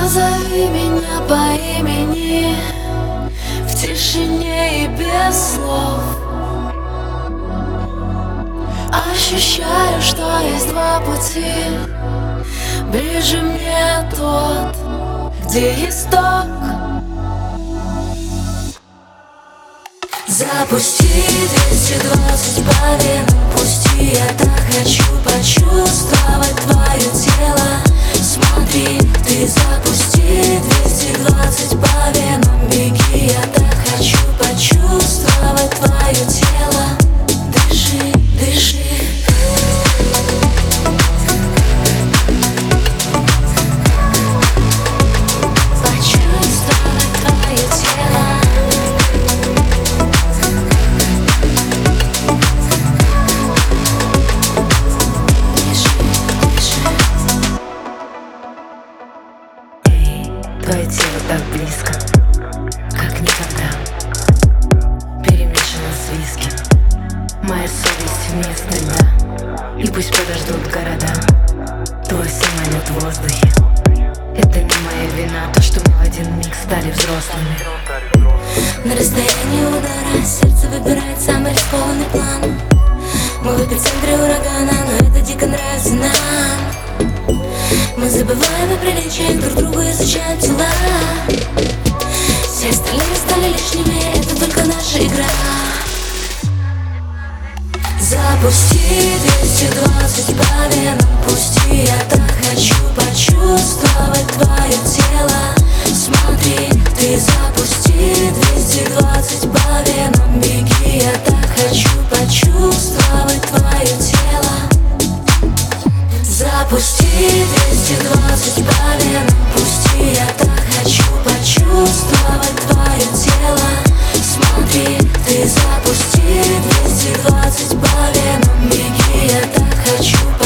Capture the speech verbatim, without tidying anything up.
Позови меня по имени в тишине и без слов. Ощущаю, что есть два пути. Ближе мне тот, где исток. Запусти двести двадцать по венам, пусти. Я так хочу почувствовать твое тело. Смотри, ты запусти двести двадцать по венам, беги. Я так хочу почувствовать твое тело. Дыши, дыши. Почувствовать твое тело. Твое тело так близко, как никогда. Перемешано с виски, моя совесть вместо льда. И пусть подождут города, твой самолет в воздухе. Это не моя вина, то, что мы в один миг стали взрослыми. На расстоянии удара сердце выбирает самый рискованный план. Мы в эпицентре урагана, но это дико нравится нам. Мы забываем о приличиях, друг другу изучаем тела. Все остальные стали лишними, это только наша игра. Запусти двести двадцать по венам, пусти. Я так хочу почувствовать твое тело. Смотри, ты запусти двести двадцать по венам, беги. Я так хочу почувствовать твое тело. Запусти двести двадцать по венам, пусти. Я так хочу почувствовать твое тело. Смотри, ты запусти двести двадцать по венам, беги. Я так хочу